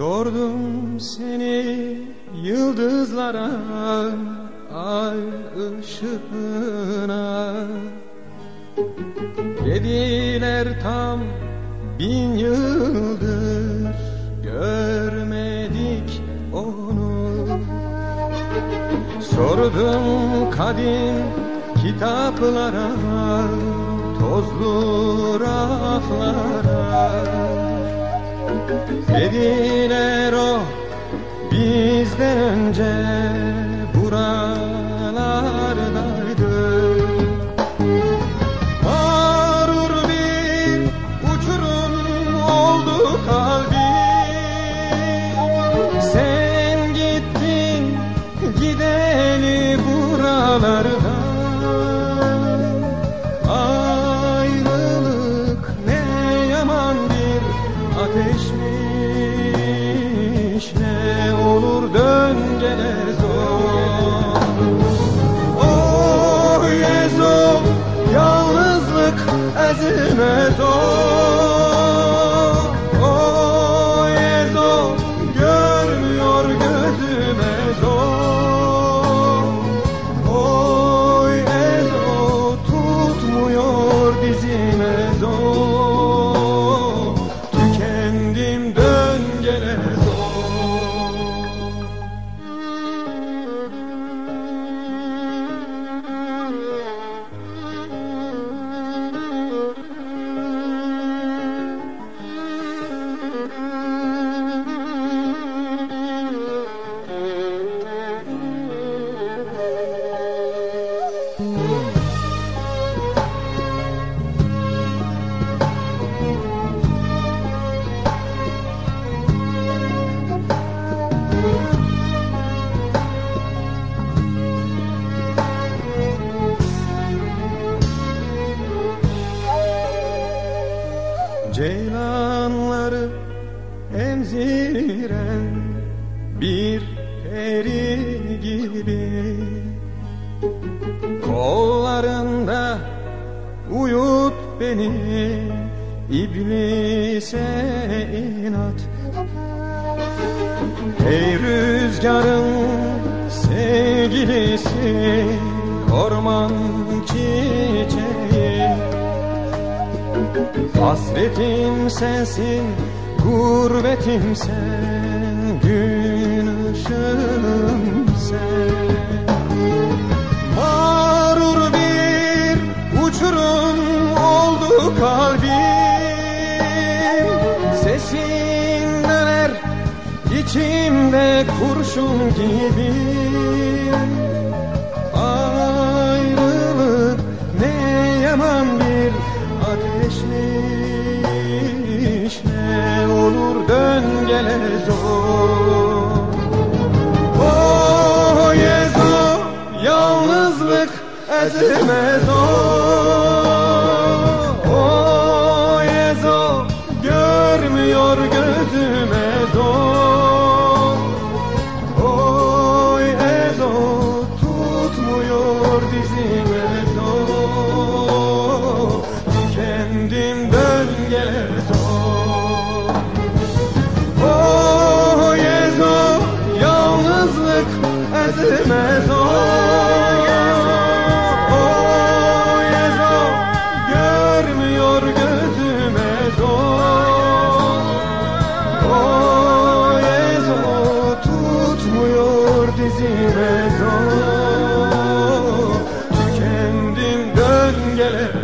Sordum seni yıldızlara, ay ışığına. Dediler tam 1000 yıldır görmedik onu. Sordum kadim kitaplara, tozlu raflara. Dediler o bizden önce buralardaydı. Mağrur bir uçurum oldu kalbim. Sen gittin gideli buralardan. Ayrılık ne yaman bir ateşmiş, ne olur dön gele zor. Oh Yezo, yalnızlık ezilmez o. Oh Yezo, görmüyor gözüme zor. Oh Yezo, tutmuyor dizime zor. Tükendim dön gele zor. Ceylanları emziren bir peri gibi, kollarında uyut beni iblise inat. Ey rüzgarın sevgilisi, orman çiçeği. Hasretim sensin, gurbetim sen, gün ışığım sen. Mağrur bir uçurum oldu kalbim. Sesin döner içimde kurşun gibi. Ayrılık ne yaman bir ateşmiş, ne olur dön gele zor. Oh Yezo, yalnızlık ezilmez o. Oh Yezo, görmüyor gözüme zor. Oh Yezo, tutmuyor dizime zor. Tükendim dön gele zor. Oh Yezo, yalnızlık ezilmez o. Oh Yezo, görmüyor gözüme zor. Oh Yezo, tutmuyor dizime zor. Tükendim dön gele